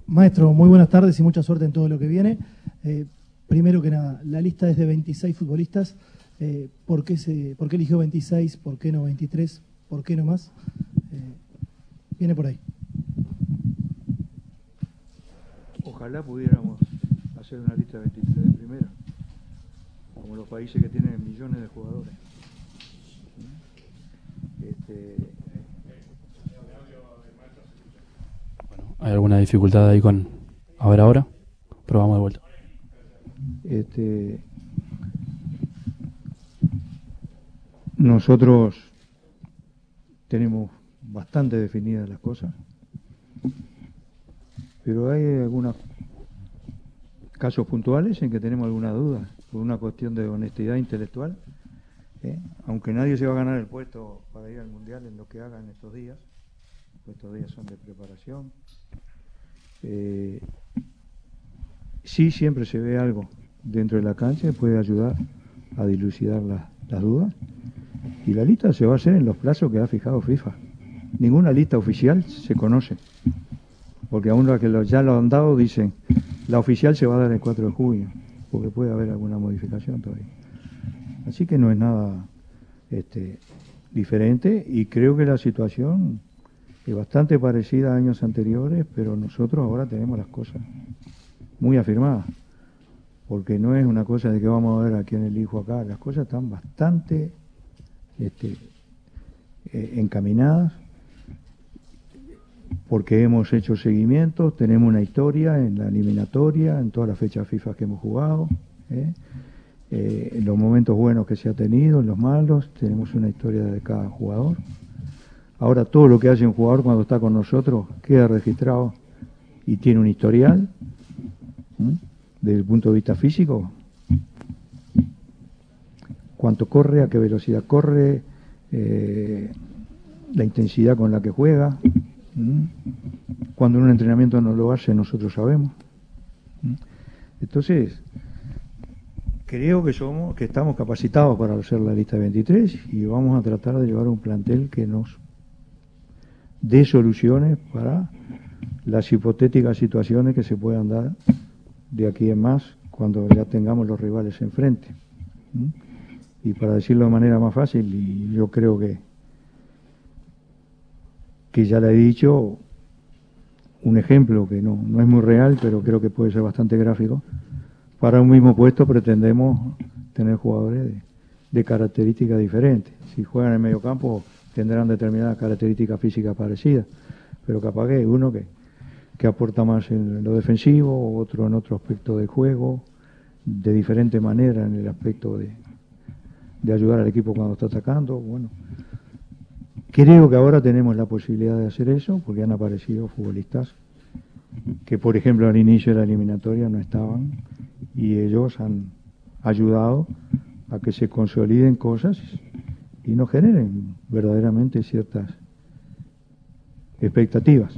Maestro, muy buenas tardes y mucha suerte en todo lo que viene. Primero que nada, la lista es de 26 futbolistas. ¿Por qué eligió 26? ¿Por qué no 23? ¿Por qué no más? Viene por ahí. Ojalá pudiéramos hacer una lista de 23 de primera, como los países que tienen millones de jugadores. Bueno, ¿hay alguna dificultad ahí con... A ver ahora? Probamos de vuelta. Nosotros tenemos bastante definidas las cosas, pero hay algunos casos puntuales en que tenemos alguna duda, por una cuestión de honestidad intelectual. Aunque nadie se va a ganar el puesto para ir al Mundial en lo que hagan estos días, pues estos días son de preparación, sí siempre se ve algo dentro de la cancha que puede ayudar a dilucidar las dudas, y la lista se va a hacer en los plazos que ha fijado FIFA. Ninguna lista oficial se conoce, porque aún los que ya lo han dado dicen la oficial se va a dar el 4 de junio, porque puede haber alguna modificación todavía. Así que no es nada diferente, y creo que la situación es bastante parecida a años anteriores, pero nosotros ahora tenemos las cosas muy afirmadas, porque no es una cosa de que vamos a ver a quién elijo acá. Las cosas están bastante encaminadas, porque hemos hecho seguimientos, tenemos una historia en la eliminatoria, en todas las fechas FIFA que hemos jugado, en los momentos buenos que se ha tenido, en los malos, tenemos una historia de cada jugador. Ahora todo lo que hace un jugador cuando está con nosotros queda registrado y tiene un historial, desde el punto de vista físico, cuánto corre, a qué velocidad corre, la intensidad con la que juega. Cuando un entrenamiento no lo hace, nosotros sabemos. Entonces, creo que estamos capacitados para hacer la lista de 23, y vamos a tratar de llevar un plantel que nos dé soluciones para las hipotéticas situaciones que se puedan dar de aquí en más, cuando ya tengamos los rivales enfrente. Y para decirlo de manera más fácil, y yo creo que ya le he dicho, un ejemplo que no es muy real, pero creo que puede ser bastante gráfico. Para un mismo puesto pretendemos tener jugadores de características diferentes. Si juegan en el medio campo tendrán determinadas características físicas parecidas, pero capaz que hay uno que aporta más en lo defensivo, otro en otro aspecto del juego, de diferente manera en el aspecto de ayudar al equipo cuando está atacando. Bueno, creo que ahora tenemos la posibilidad de hacer eso, porque han aparecido futbolistas que, por ejemplo, al inicio de la eliminatoria no estaban, y ellos han ayudado a que se consoliden cosas y nos generen verdaderamente ciertas expectativas.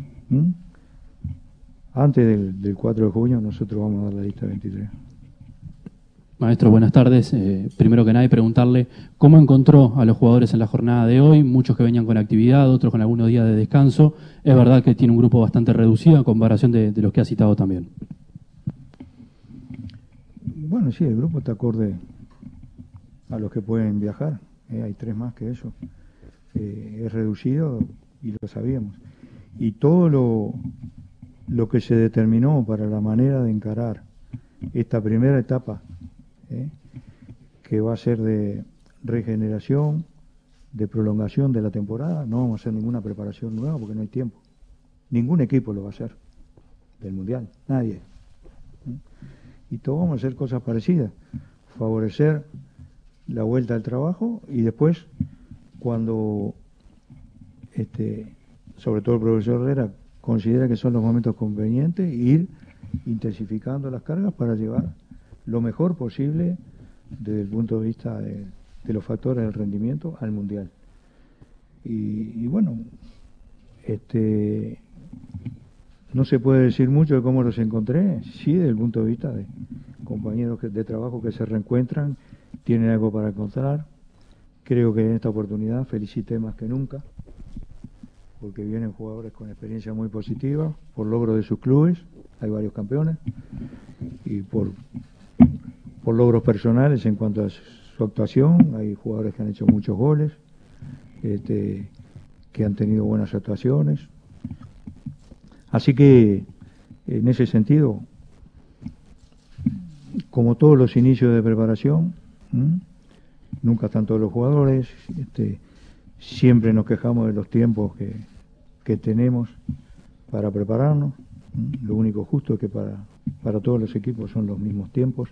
Antes del 4 de junio nosotros vamos a dar la lista 23. Maestro, buenas tardes. Primero que nada, y preguntarle cómo encontró a los jugadores en la jornada de hoy, muchos que venían con actividad, otros con algunos días de descanso. Es verdad que tiene un grupo bastante reducido en comparación de los que ha citado también. Bueno, sí, el grupo está acorde a los que pueden viajar. Hay 3 más que eso. Es reducido y lo sabíamos. Y todo lo que se determinó para la manera de encarar esta primera etapa, que va a ser de regeneración, de prolongación de la temporada, no vamos a hacer ninguna preparación nueva porque no hay tiempo. Ningún equipo lo va a hacer del Mundial, nadie. Y todos vamos a hacer cosas parecidas, favorecer la vuelta al trabajo, y después, cuando sobre todo el profesor Herrera considera que son los momentos convenientes, ir intensificando las cargas para llevar lo mejor posible desde el punto de vista de los factores del rendimiento al Mundial. Y bueno, no se puede decir mucho de cómo los encontré, sí, desde el punto de vista de compañeros de trabajo que se reencuentran, tienen algo para encontrar. Creo que en esta oportunidad felicité más que nunca, porque vienen jugadores con experiencia muy positiva, por logro de sus clubes, hay varios campeones, y por logros personales en cuanto a su actuación, hay jugadores que han hecho muchos goles, que han tenido buenas actuaciones. Así que, en ese sentido, como todos los inicios de preparación, nunca están todos los jugadores, siempre nos quejamos de los tiempos que tenemos para prepararnos. Lo único justo es que para todos los equipos son los mismos tiempos.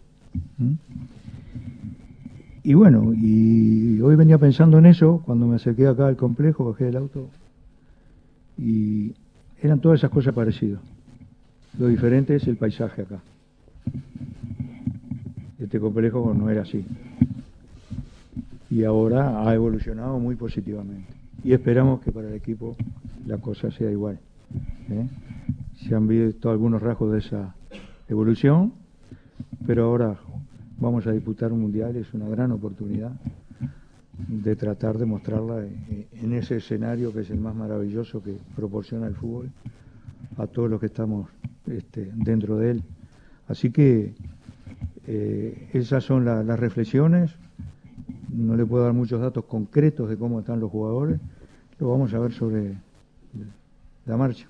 Y bueno, y hoy venía pensando en eso, cuando me acerqué acá al complejo, bajé del auto, y eran todas esas cosas parecidas. Lo diferente es el paisaje acá. Este complejo no era así. Y ahora ha evolucionado muy positivamente. Y esperamos que para el equipo la cosa sea igual. Se han visto algunos rasgos de esa evolución, pero ahora vamos a disputar un mundial, es una gran oportunidad de tratar de mostrarla en ese escenario que es el más maravilloso que proporciona el fútbol a todos los que estamos dentro de él. Así que esas son las reflexiones. No le puedo dar muchos datos concretos de cómo están los jugadores, lo vamos a ver sobre la marcha.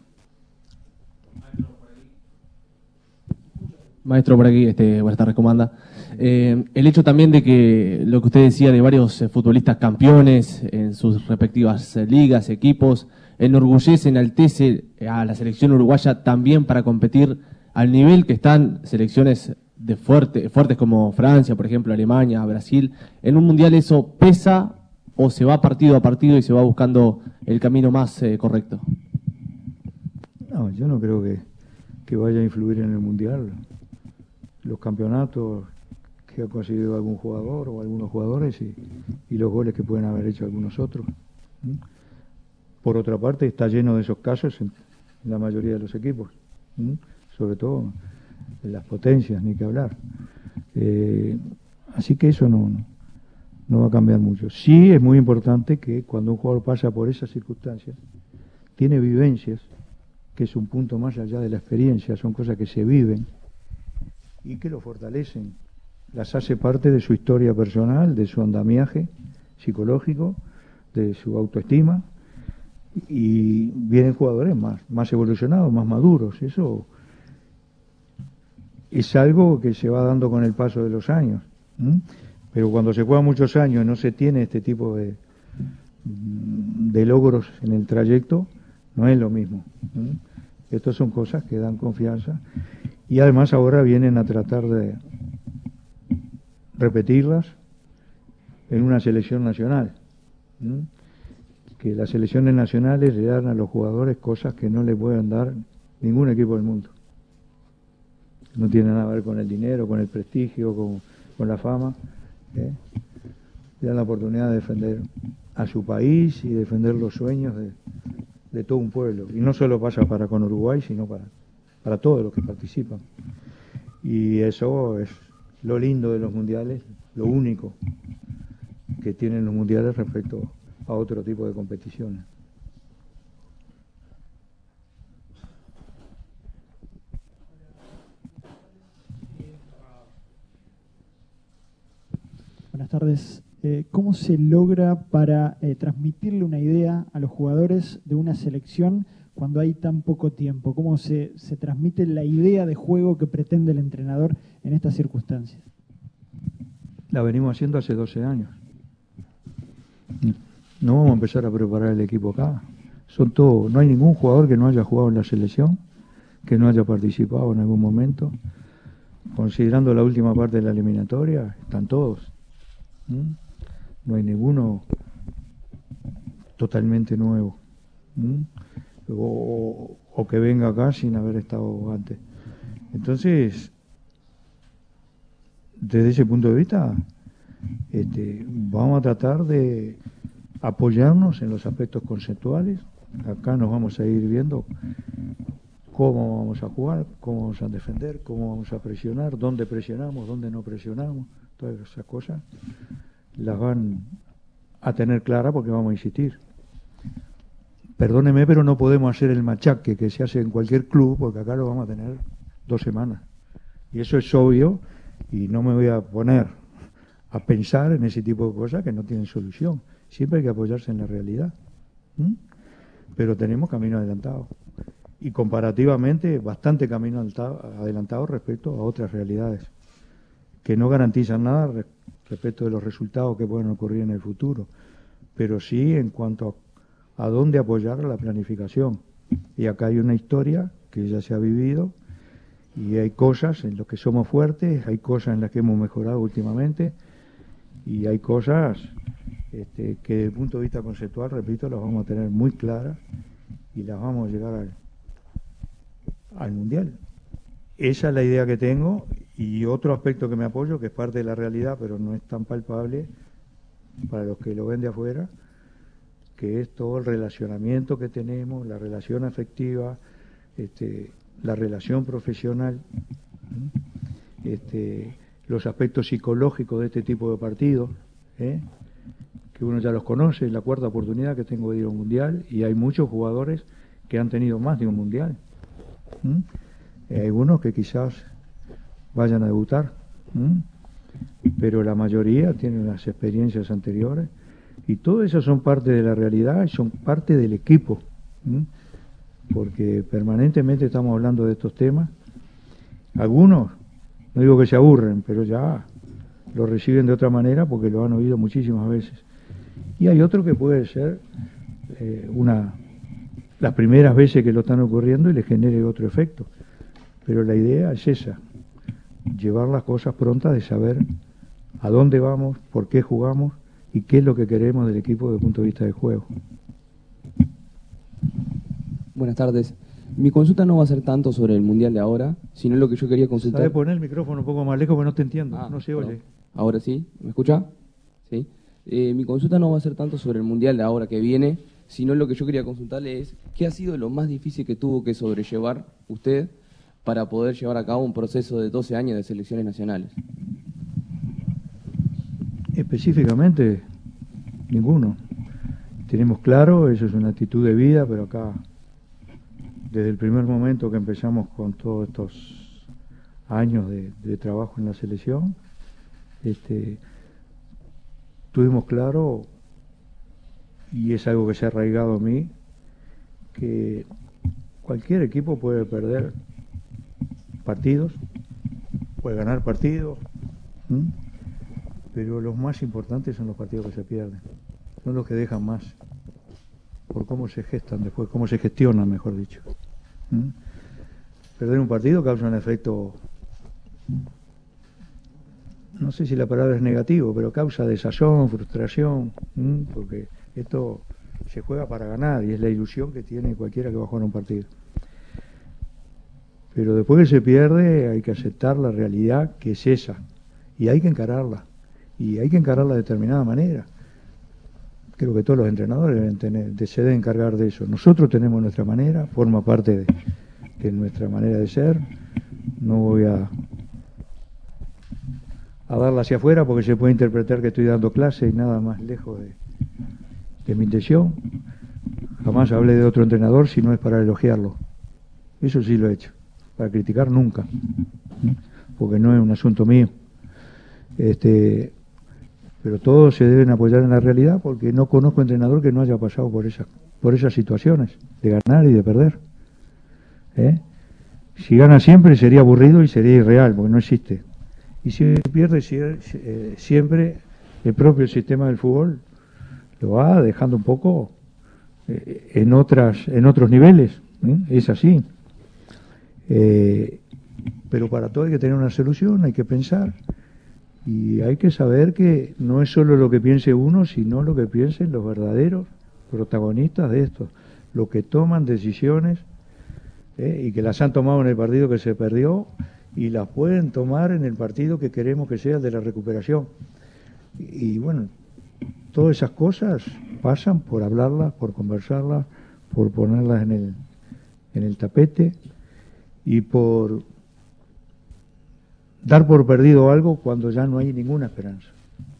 Maestro, por aquí, buenas tardes, ¿cómo anda? El hecho también de que lo que usted decía de varios futbolistas campeones en sus respectivas ligas, equipos, enorgullece, enaltece a la selección uruguaya también para competir al nivel que están selecciones de fuertes como Francia, por ejemplo, Alemania, Brasil. ¿En un mundial eso pesa o se va partido a partido y se va buscando el camino más correcto? No, yo no creo que vaya a influir en el mundial los campeonatos que ha conseguido algún jugador o algunos jugadores y los goles que pueden haber hecho algunos otros. Por otra parte, está lleno de esos casos en la mayoría de los equipos, sobre todo en las potencias, ni que hablar. Así que eso no va a cambiar mucho. Sí es muy importante que cuando un jugador pasa por esas circunstancias, tiene vivencias, que es un punto más allá de la experiencia, son cosas que se viven y que lo fortalecen, las hace parte de su historia personal, de su andamiaje psicológico, de su autoestima, y vienen jugadores más evolucionados, más maduros. Eso es algo que se va dando con el paso de los años, pero cuando se juega muchos años no se tiene este tipo de logros en el trayecto, no es lo mismo. Estas son cosas que dan confianza y además ahora vienen a tratar de repetirlas en una selección nacional, que las selecciones nacionales le dan a los jugadores cosas que no le pueden dar ningún equipo del mundo. No tiene nada que ver con el dinero, con el prestigio, con la fama. Le dan la oportunidad de defender a su país y defender los sueños de todo un pueblo. Y no solo pasa con Uruguay, sino para todos los que participan. Y eso es lo lindo de los mundiales, lo único que tienen los mundiales respecto a otro tipo de competiciones. Buenas tardes. ¿Cómo se logra para transmitirle una idea a los jugadores de una selección cuando hay tan poco tiempo? ¿Cómo se transmite la idea de juego que pretende el entrenador en estas circunstancias? La venimos haciendo hace 12 años. No vamos a empezar a preparar el equipo acá. No hay ningún jugador que no haya jugado en la selección, que no haya participado en algún momento. Considerando la última parte de la eliminatoria, están todos. No hay ninguno totalmente nuevo. O que venga acá sin haber estado antes. Entonces, desde ese punto de vista, vamos a tratar de apoyarnos en los aspectos conceptuales. Acá nos vamos a ir viendo cómo vamos a jugar, cómo vamos a defender, cómo vamos a presionar, dónde presionamos, dónde no presionamos, todas esas cosas las van a tener claras porque vamos a insistir. Perdóneme, pero no podemos hacer el machaque que se hace en cualquier club, porque acá lo vamos a tener 2 semanas. Y eso es obvio y no me voy a poner a pensar en ese tipo de cosas que no tienen solución. Siempre hay que apoyarse en la realidad. Pero tenemos camino adelantado. Y comparativamente bastante camino adelantado respecto a otras realidades que no garantizan nada respecto de los resultados que pueden ocurrir en el futuro, pero sí en cuanto a dónde apoyar la planificación. Y acá hay una historia que ya se ha vivido y hay cosas en las que somos fuertes, hay cosas en las que hemos mejorado últimamente y hay cosas que desde el punto de vista conceptual, repito, las vamos a tener muy claras y las vamos a llegar al Mundial. Esa es la idea que tengo y otro aspecto que me apoyo, que es parte de la realidad, pero no es tan palpable para los que lo ven de afuera, que es todo el relacionamiento que tenemos, la relación afectiva, la relación profesional, los aspectos psicológicos de este tipo de partidos, que uno ya los conoce, es la 4ª oportunidad que tengo de ir a un Mundial y hay muchos jugadores que han tenido más de un Mundial. Hay algunos que quizás vayan a debutar, pero la mayoría tienen unas experiencias anteriores y todo eso son parte de la realidad y son parte del equipo, porque permanentemente estamos hablando de estos temas. Algunos, no digo que se aburren, pero ya lo reciben de otra manera porque lo han oído muchísimas veces. Y hay otro que puede ser las primeras veces que lo están ocurriendo y le genere otro efecto. Pero la idea es esa, llevar las cosas prontas de saber a dónde vamos, por qué jugamos y qué es lo que queremos del equipo desde el punto de vista del juego. Buenas tardes. Mi consulta no va a ser tanto sobre el Mundial de ahora, sino lo que yo quería consultar. ¿Sabes poner el micrófono un poco más lejos porque no te entiendo? No se perdón. oye. ¿Ahora sí? ¿Me escucha? Sí. Mi consulta no va a ser tanto sobre el Mundial de ahora que viene, sino lo que yo quería consultarle es ¿qué ha sido lo más difícil que tuvo que sobrellevar usted para poder llevar a cabo un proceso de 12 años de selecciones nacionales? Específicamente, ninguno. Tenemos claro, eso es una actitud de vida, pero acá, desde el primer momento que empezamos con todos estos años de trabajo en la selección, tuvimos claro, y es algo que se ha arraigado a mí, que cualquier equipo puede perder partidos, puede ganar partidos, pero los más importantes son los partidos que se pierden, son los que dejan más, por cómo se gestan después, cómo se gestionan, mejor dicho. Perder un partido causa un efecto, no sé si la palabra es negativo, pero causa desazón, frustración, porque esto se juega para ganar y es la ilusión que tiene cualquiera que va a jugar un partido. Pero después que se pierde hay que aceptar la realidad que es esa y hay que encararla de determinada manera. Creo que todos los entrenadores se deben encargar de eso. Nosotros tenemos nuestra manera, forma parte de nuestra manera de ser. No voy a darla hacia afuera porque se puede interpretar que estoy dando clase y nada más lejos de mi intención. Jamás hablé de otro entrenador si no es para elogiarlo. Eso sí lo he hecho. Para criticar nunca, porque no es un asunto mío. Pero todos se deben apoyar en la realidad porque no conozco entrenador que no haya pasado por esas situaciones de ganar y de perder. Si gana siempre sería aburrido y sería irreal porque no existe. Y si pierde siempre, el propio sistema del fútbol lo va dejando un poco en otros niveles. Es así. Pero para todo hay que tener una solución, hay que pensar y hay que saber que no es solo lo que piense uno, sino lo que piensen los verdaderos protagonistas de esto, los que toman decisiones y que las han tomado en el partido que se perdió y las pueden tomar en el partido que queremos que sea el de la recuperación. Y bueno, todas esas cosas pasan por hablarlas, por conversarlas, por ponerlas en el tapete y por dar por perdido algo cuando ya no hay ninguna esperanza.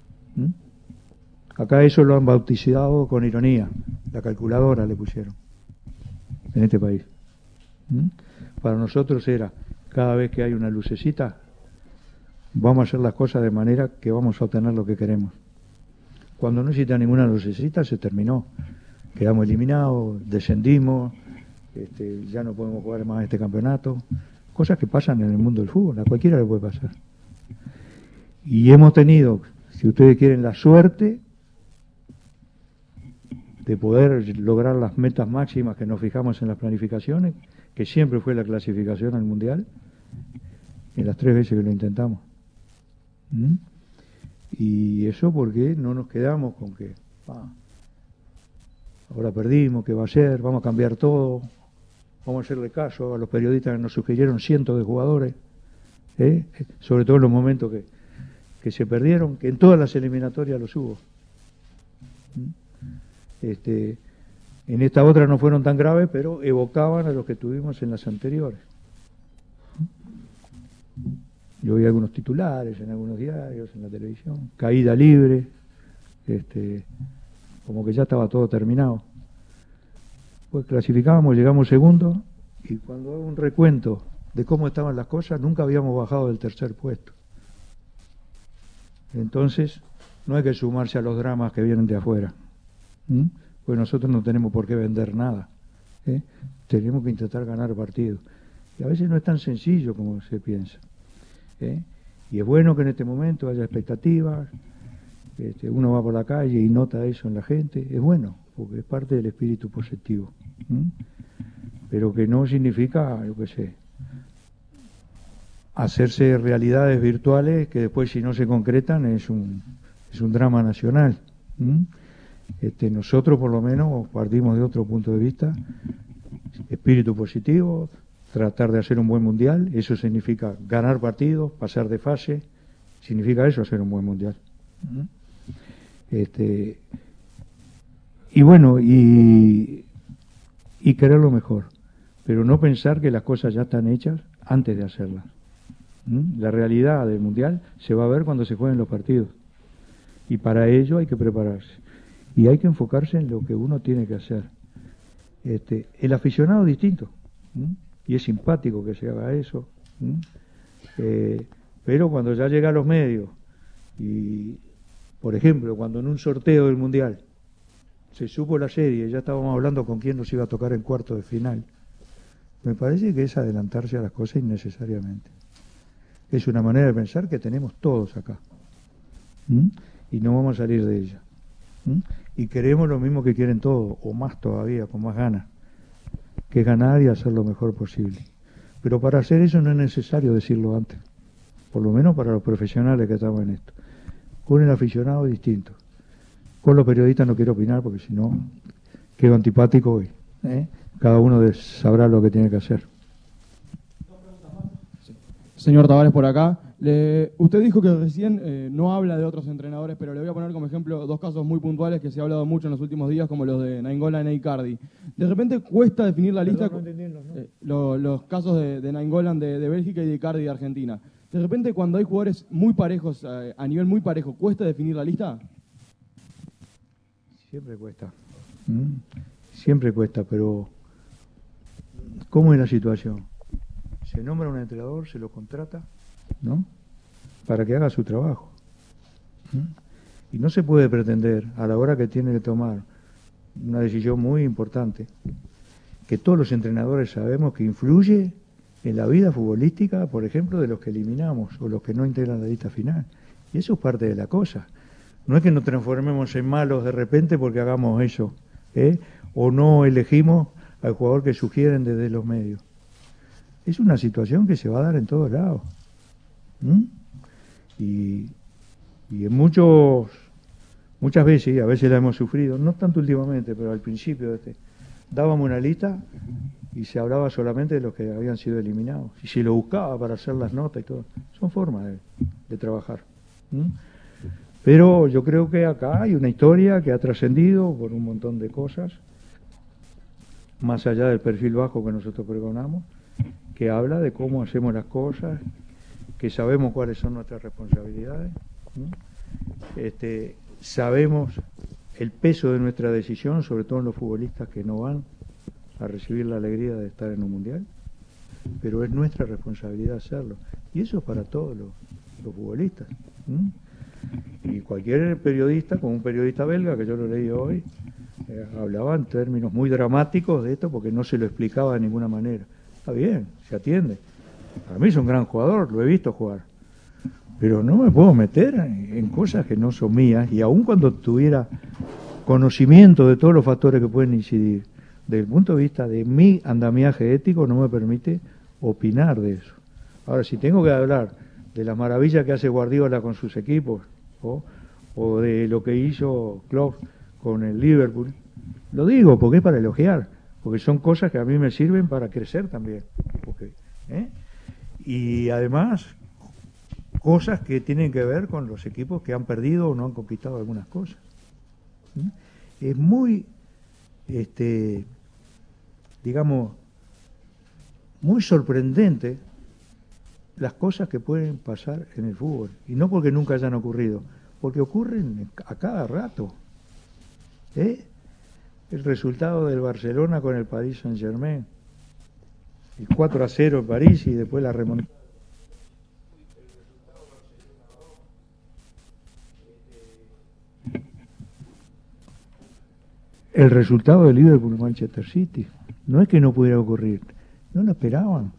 Acá eso lo han bautizado con ironía, la calculadora le pusieron en este país. Para nosotros era cada vez que hay una lucecita, vamos a hacer las cosas de manera que vamos a obtener lo que queremos. Cuando no existe ninguna lucecita, se terminó. Quedamos eliminados, descendimos, ya no podemos jugar más este campeonato. Cosas que pasan en el mundo del fútbol, a cualquiera le puede pasar. Y hemos tenido, si ustedes quieren, la suerte de poder lograr las metas máximas que nos fijamos en las planificaciones, que siempre fue la clasificación al Mundial, en las 3 veces que lo intentamos. Y eso porque no nos quedamos con que ahora perdimos, ¿qué va a ser? Vamos a cambiar todo, vamos a hacerle caso a los periodistas que nos sugirieron cientos de jugadores, sobre todo en los momentos que se perdieron, que en todas las eliminatorias los hubo. En esta otra no fueron tan graves, pero evocaban a los que tuvimos en las anteriores. Yo vi algunos titulares en algunos diarios, en la televisión, caída libre, como que ya estaba todo terminado. Pues clasificábamos, llegamos segundo, y cuando hago un recuento de cómo estaban las cosas, nunca habíamos bajado del 3er puesto. Entonces, no hay que sumarse a los dramas que vienen de afuera. Pues nosotros no tenemos por qué vender nada. Tenemos que intentar ganar partidos. Y a veces no es tan sencillo como se piensa. Y es bueno que en este momento haya expectativas. Uno va por la calle y nota eso en la gente. Es bueno, porque es parte del espíritu positivo. Pero que no significa, yo qué sé, hacerse realidades virtuales que después, si no se concretan, es un drama nacional. Nosotros por lo menos partimos de otro punto de vista, espíritu positivo, tratar de hacer un buen mundial. Eso significa ganar partidos, pasar de fase, significa eso, hacer un buen mundial. Y bueno, y querer lo mejor, pero no pensar que las cosas ya están hechas antes de hacerlas. La realidad del mundial se va a ver cuando se jueguen los partidos, y para ello hay que prepararse. Y hay que enfocarse en lo que uno tiene que hacer. El aficionado es distinto, y es simpático que se haga eso, pero cuando ya llega a los medios, y por ejemplo, cuando en un sorteo del Mundial se supo la serie, ya estábamos hablando con quién nos iba a tocar en cuarto de final, me parece que es adelantarse a las cosas innecesariamente. Es una manera de pensar que tenemos todos acá, y no vamos a salir de ella. Y queremos lo mismo que quieren todos, o más todavía, con más ganas, que es ganar y hacer lo mejor posible. Pero para hacer eso no es necesario decirlo antes, por lo menos para los profesionales que estamos en esto. Con el aficionado es distinto. Con los periodistas no quiero opinar porque si no quedo antipático hoy. Cada uno sabrá lo que tiene que hacer. Señor Tavares, por acá. Usted dijo que recién no habla de otros entrenadores, pero le voy a poner como ejemplo 2 casos muy puntuales que se ha hablado mucho en los últimos días, como los de Nainggolan e Icardi. De repente cuesta definir la lista. Los casos de Nainggolan de Bélgica y de Icardi de Argentina. De repente, cuando hay jugadores muy parejos, a nivel muy parejo, ¿cuesta definir la lista? Siempre cuesta. Siempre cuesta, pero ¿cómo es la situación? Se nombra un entrenador, se lo contrata, ¿no?, para que haga su trabajo. Y no se puede pretender, a la hora que tiene que tomar una decisión muy importante, que todos los entrenadores sabemos que influye en la vida futbolística, por ejemplo, de los que eliminamos o los que no integran la lista final. Y eso es parte de la cosa. No es que nos transformemos en malos de repente porque hagamos eso, o no elegimos al jugador que sugieren desde los medios. Es una situación que se va a dar en todos lados. Y en muchas veces, y a veces la hemos sufrido, no tanto últimamente, pero al principio dábamos una lista y se hablaba solamente de los que habían sido eliminados. Y se lo buscaba para hacer las notas y todo. Son formas de trabajar. Pero yo creo que acá hay una historia que ha trascendido por un montón de cosas, más allá del perfil bajo que nosotros pregonamos, que habla de cómo hacemos las cosas, que sabemos cuáles son nuestras responsabilidades, sabemos el peso de nuestra decisión, sobre todo en los futbolistas que no van a recibir la alegría de estar en un mundial, pero es nuestra responsabilidad hacerlo. Y eso es para todos los futbolistas. Y cualquier periodista, como un periodista belga, que yo lo leí hoy, hablaba en términos muy dramáticos de esto porque no se lo explicaba de ninguna manera. Está bien, se atiende. Para mí es un gran jugador, lo he visto jugar. Pero no me puedo meter en cosas que no son mías, y aun cuando tuviera conocimiento de todos los factores que pueden incidir, desde el punto de vista de mi andamiaje ético, no me permite opinar de eso. Ahora, si tengo que hablar de las maravillas que hace Guardiola con sus equipos, o de lo que hizo Klopp con el Liverpool, lo digo porque es para elogiar, porque son cosas que a mí me sirven para crecer también. Y además, cosas que tienen que ver con los equipos que han perdido o no han conquistado algunas cosas. Es muy, digamos, muy sorprendente las cosas que pueden pasar en el fútbol, y no porque nunca hayan ocurrido, porque ocurren a cada rato. El resultado del Barcelona con el Paris Saint-Germain, el 4-0 en París y después la remontada. El resultado del Liverpool-Manchester City, no es que no pudiera ocurrir, no lo esperaban.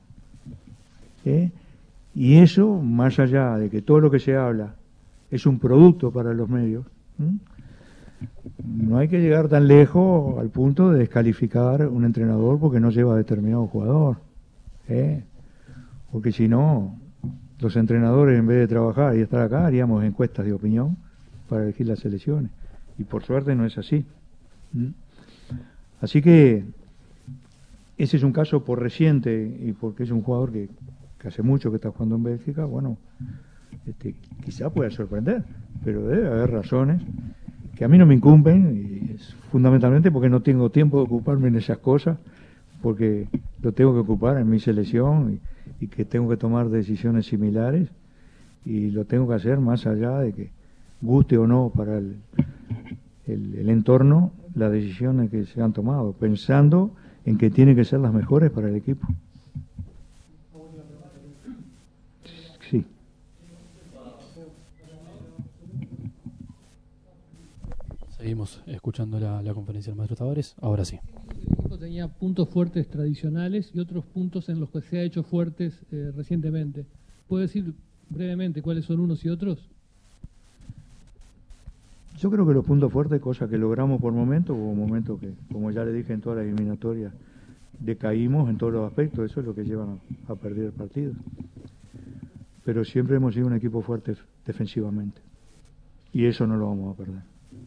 Y eso, más allá de que todo lo que se habla es un producto para los medios, no hay que llegar tan lejos al punto de descalificar un entrenador porque no lleva a determinado jugador. Porque si no, los entrenadores, en vez de trabajar y estar acá, haríamos encuestas de opinión para elegir las selecciones. Y por suerte no es así. Así que ese es un caso por reciente, y porque es un jugador que hace mucho que está jugando en Bélgica. Bueno, quizá pueda sorprender, pero debe haber razones que a mí no me incumben, y es fundamentalmente porque no tengo tiempo de ocuparme en esas cosas, porque lo tengo que ocupar en mi selección, y que tengo que tomar decisiones similares, y lo tengo que hacer más allá de que guste o no para el entorno las decisiones que se han tomado, pensando en que tienen que ser las mejores para el equipo. Sí. Seguimos escuchando la conferencia del maestro Tavares. Ahora sí. El equipo tenía puntos fuertes tradicionales y otros puntos en los que se ha hecho fuertes recientemente. ¿Puede decir brevemente cuáles son unos y otros? Yo creo que los puntos fuertes, cosas que logramos por momentos, hubo momentos que, como ya le dije en toda la eliminatoria, decaímos en todos los aspectos, eso es lo que lleva a perder el partido. Pero siempre hemos sido un equipo fuerte defensivamente, y eso no lo vamos a perder.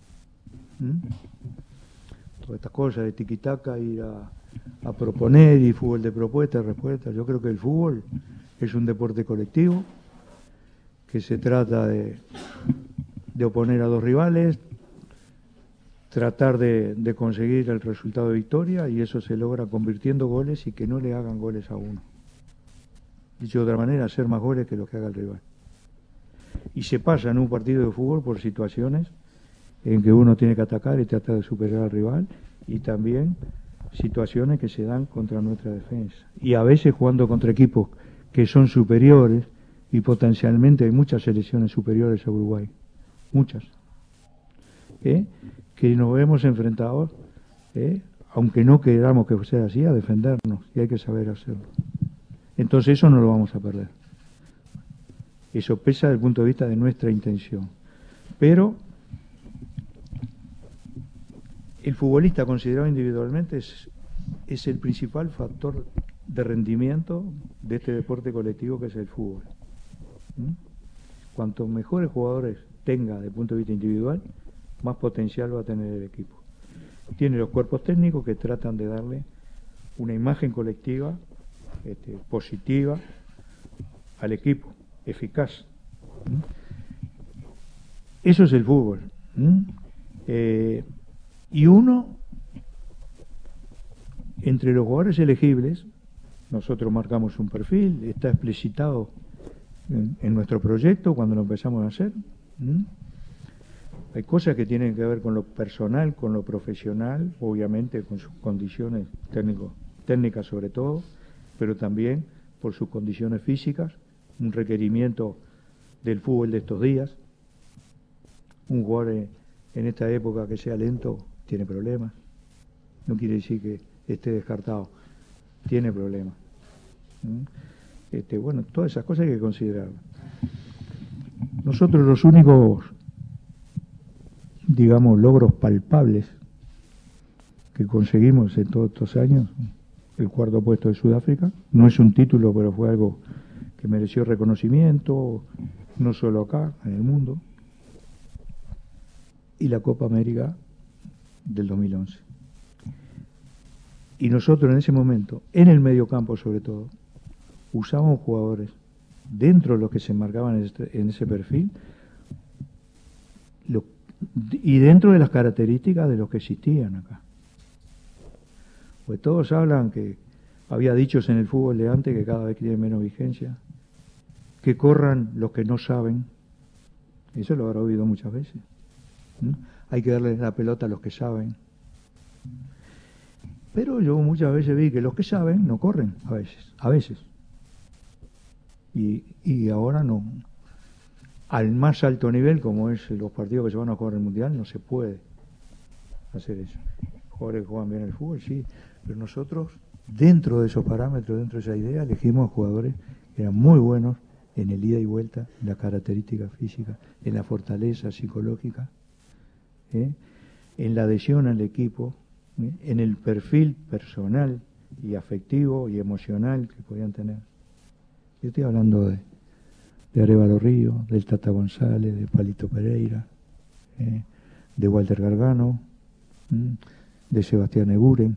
Todas estas cosas de tiquitaca, ir a proponer, y fútbol de propuesta y respuesta. Yo creo que el fútbol es un deporte colectivo, que se trata de oponer a dos rivales, tratar de conseguir el resultado de victoria, y eso se logra convirtiendo goles y que no le hagan goles a uno. Dicho de otra manera, hacer más goles que los que haga el rival. Y se pasa en un partido de fútbol por situaciones en que uno tiene que atacar y tratar de superar al rival, y también situaciones que se dan contra nuestra defensa. Y a veces jugando contra equipos que son superiores, y potencialmente hay muchas selecciones superiores a Uruguay, muchas, que nos vemos enfrentados, aunque no queramos que sea así, a defendernos, y hay que saber hacerlo. Entonces eso no lo vamos a perder. Eso pesa desde el punto de vista de nuestra intención. Pero el futbolista considerado individualmente es el principal factor de rendimiento de este deporte colectivo que es el fútbol. Cuanto mejores jugadores tenga desde el punto de vista individual, más potencial va a tener el equipo. Tiene los cuerpos técnicos que tratan de darle una imagen colectiva positiva al equipo, eficaz. Eso es el fútbol. Y uno, entre los jugadores elegibles, nosotros marcamos un perfil, está explicitado en nuestro proyecto cuando lo empezamos a hacer. Hay cosas que tienen que ver con lo personal, con lo profesional, obviamente con sus condiciones técnicas sobre todo, pero también por sus condiciones físicas, un requerimiento del fútbol de estos días. Un jugador en esta época que sea lento tiene problemas. No quiere decir que esté descartado, tiene problemas. Bueno, todas esas cosas hay que considerar. Nosotros los únicos, digamos, logros palpables que conseguimos en todos estos años, el 4º puesto de Sudáfrica, no es un título, pero fue algo que mereció reconocimiento, no solo acá, en el mundo, y la Copa América del 2011. Y nosotros en ese momento, en el mediocampo sobre todo, usábamos jugadores dentro de los que se marcaban en ese perfil y dentro de las características de los que existían acá. Pues todos hablan que había dichos en el fútbol de antes que cada vez tiene menos vigencia, que corran los que no saben. Eso lo habrá oído muchas veces. Hay que darles la pelota a los que saben. Pero yo muchas veces vi que los que saben no corren, a veces. Y ahora no. Al más alto nivel, como es los partidos que se van a jugar en el Mundial, no se puede hacer eso. Jugadores que juegan bien el fútbol, sí, pero nosotros, dentro de esos parámetros, dentro de esa idea, elegimos jugadores que eran muy buenos en el ida y vuelta, en las características físicas, en la fortaleza psicológica, en la adhesión al equipo, en el perfil personal y afectivo y emocional que podían tener. Yo estoy hablando de Arévalo Ríos, del Tata González, de Palito Pereira, de Walter Gargano, de Sebastián Eguren,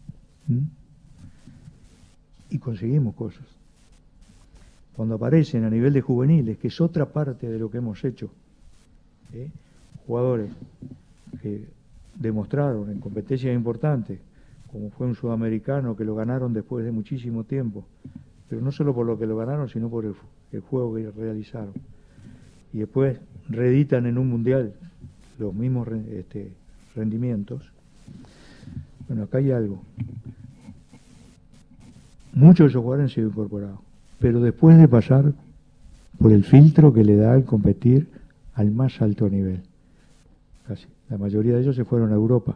y conseguimos cosas. Cuando aparecen a nivel de juveniles, que es otra parte de lo que hemos hecho, jugadores que demostraron en competencias importantes, como fue un sudamericano que lo ganaron después de muchísimo tiempo, pero no solo por lo que lo ganaron, sino por el juego que realizaron. Y después reeditan en un mundial los mismos rendimientos. Bueno, acá hay algo. Muchos de esos jugadores han sido incorporados, pero después de pasar por el filtro que le da el competir al más alto nivel. Casi. La mayoría de ellos se fueron a Europa.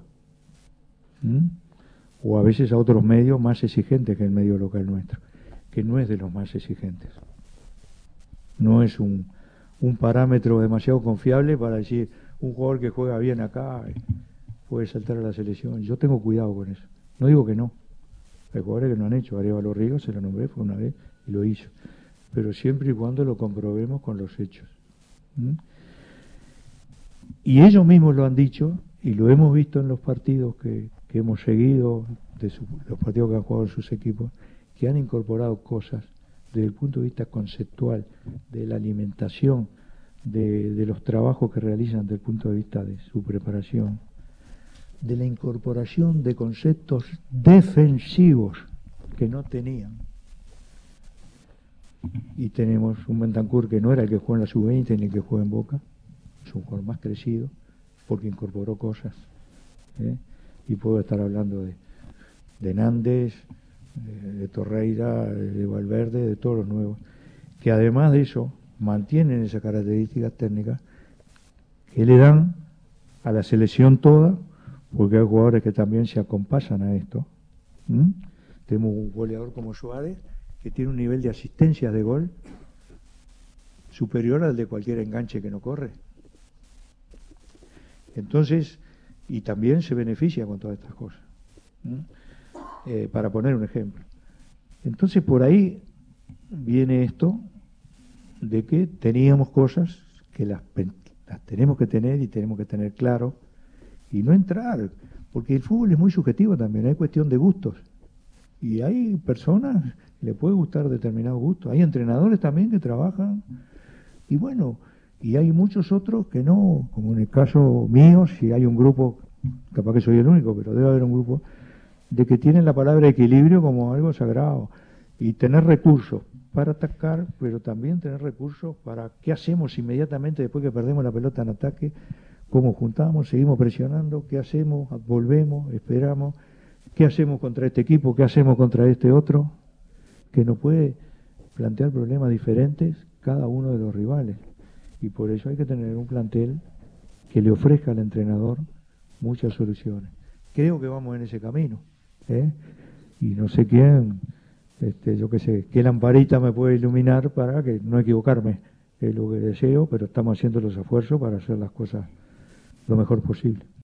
O a veces a otros medios más exigentes que el medio local nuestro, que no es de los más exigentes. No es un parámetro demasiado confiable para decir un jugador que juega bien acá puede saltar a la selección. Yo tengo cuidado con eso. No digo que no. Hay jugadores que no han hecho. Arévalo Ríos, se lo nombré, fue una vez y lo hizo. Pero siempre y cuando lo comprobemos con los hechos. Y ellos mismos lo han dicho y lo hemos visto en los partidos que hemos seguido, los partidos que han jugado en sus equipos, que han incorporado cosas desde el punto de vista conceptual, de la alimentación, de los trabajos que realizan desde el punto de vista de su preparación, de la incorporación de conceptos defensivos que no tenían. Y tenemos un Bentancur que no era el que jugó en la sub-20 ni el que juega en Boca, es un jugador más crecido porque incorporó cosas. Y puedo estar hablando de Nández, de Torreira, de Valverde, de todos los nuevos, que además de eso mantienen esas características técnicas que le dan a la selección toda, porque hay jugadores que también se acompasan a esto. Tenemos un goleador como Suárez que tiene un nivel de asistencia de gol superior al de cualquier enganche que no corre. Entonces, y también se beneficia con todas estas cosas. Para poner un ejemplo. Entonces por ahí viene esto de que teníamos cosas que las tenemos que tener y tenemos que tener claro y no entrar, porque el fútbol es muy subjetivo también, hay cuestión de gustos y hay personas que le puede gustar determinados gustos, hay entrenadores también que trabajan y bueno, y hay muchos otros que no, como en el caso mío, si hay un grupo, capaz que soy el único, pero debe haber un grupo de que tienen la palabra equilibrio como algo sagrado y tener recursos para atacar, pero también tener recursos para qué hacemos inmediatamente después que perdemos la pelota en ataque, cómo juntamos, seguimos presionando, qué hacemos, volvemos, esperamos, qué hacemos contra este equipo, qué hacemos contra este otro, que no puede plantear problemas diferentes cada uno de los rivales. Y por eso hay que tener un plantel que le ofrezca al entrenador muchas soluciones. Creo que vamos en ese camino, ¿eh? Y no sé quién, yo qué sé, qué lamparita me puede iluminar para que no equivocarme. Es lo que deseo, pero estamos haciendo los esfuerzos para hacer las cosas lo mejor posible.